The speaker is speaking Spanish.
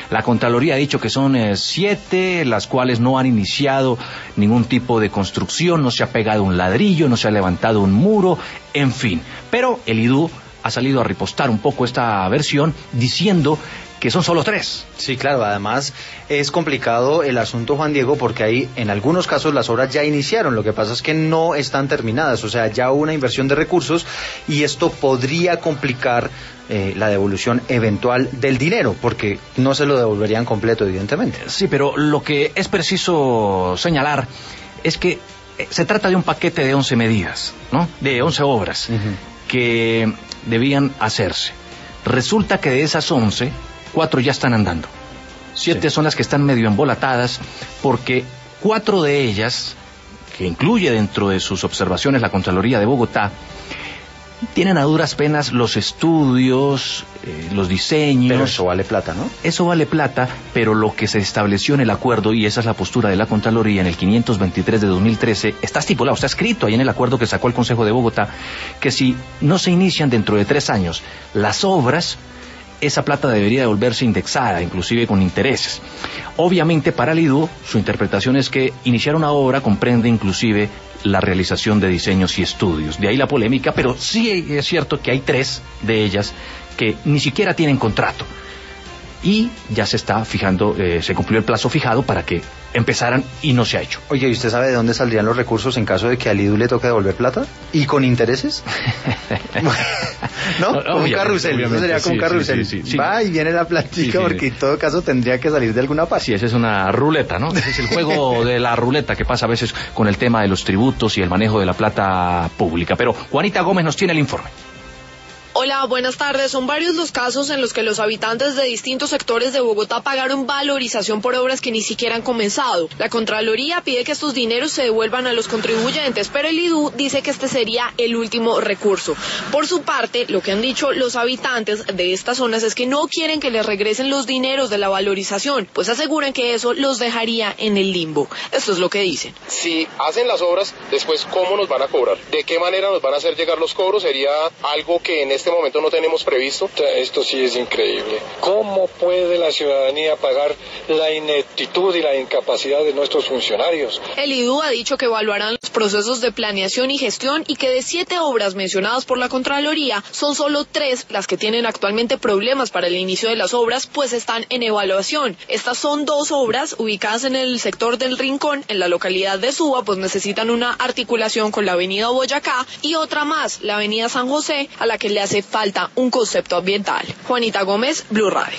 La Contraloría ha dicho que son 7, las cuales no han iniciado ningún tipo de construcción, no se ha pegado un ladrillo, no se ha levantado un muro, en fin. Pero el IDU ha salido a ripostar un poco esta versión diciendo que son solo 3. Sí, claro, además es complicado el asunto, Juan Diego, porque ahí en algunos casos las obras ya iniciaron, lo que pasa es que no están terminadas, o sea, ya hubo una inversión de recursos y esto podría complicar la devolución eventual del dinero, porque no se lo devolverían completo, evidentemente. Sí, pero lo que es preciso señalar es que se trata de un paquete de 11 medidas, ¿no? De 11 obras que debían hacerse. Resulta que de esas 11, 4 ya están andando. 7 son las que están medio embolatadas, porque 4 de ellas, que incluye dentro de sus observaciones la Contraloría de Bogotá, tienen a duras penas los estudios, los diseños. Pero eso vale plata, ¿no? Eso vale plata, pero lo que se estableció en el acuerdo, y esa es la postura de la Contraloría en el 523 de 2013, está estipulado, está escrito ahí en el acuerdo que sacó el Consejo de Bogotá, que si no se inician dentro de 3 años las obras, esa plata debería devolverse indexada, inclusive con intereses. Obviamente para el IDU, su interpretación es que iniciar una obra comprende inclusive la realización de diseños y estudios. De ahí la polémica, pero sí es cierto que hay 3 de ellas que ni siquiera tienen contrato. Y ya se está fijando, se cumplió el plazo fijado para que empezaran y no se ha hecho. Oye, ¿y usted sabe de dónde saldrían los recursos en caso de que al IDU le toque devolver plata? ¿Y con intereses? ¿No? Como un carrusel, eso sería como un carrusel. Sí. Va y viene la platica, porque en todo caso tendría que salir de alguna parte. Sí, esa es una ruleta, ¿no? Ese es el juego de la ruleta que pasa a veces con el tema de los tributos y el manejo de la plata pública. Pero Juanita Gómez nos tiene el informe. Hola, buenas tardes. Son varios los casos en los que los habitantes de distintos sectores de Bogotá pagaron valorización por obras que ni siquiera han comenzado. La Contraloría pide que estos dineros se devuelvan a los contribuyentes, pero el IDU dice que este sería el último recurso. Por su parte, lo que han dicho los habitantes de estas zonas es que no quieren que les regresen los dineros de la valorización, pues aseguran que eso los dejaría en el limbo. Esto es lo que dicen. Si hacen las obras, después ¿cómo nos van a cobrar? ¿De qué manera nos van a hacer llegar los cobros? Sería algo que en este momento no tenemos previsto. Esto sí es increíble. ¿Cómo puede la ciudadanía pagar la ineptitud y la incapacidad de nuestros funcionarios? El IDU ha dicho que evaluarán los procesos de planeación y gestión y que de 7 obras mencionadas por la Contraloría, son solo 3 las que tienen actualmente problemas para el inicio de las obras, pues están en evaluación. Estas son 2 obras ubicadas en el sector del Rincón, en la localidad de Suba, pues necesitan una articulación con la avenida Boyacá, y otra más, la avenida San José, a la que le hace falta un concepto ambiental. Juanita Gómez, Blue Radio.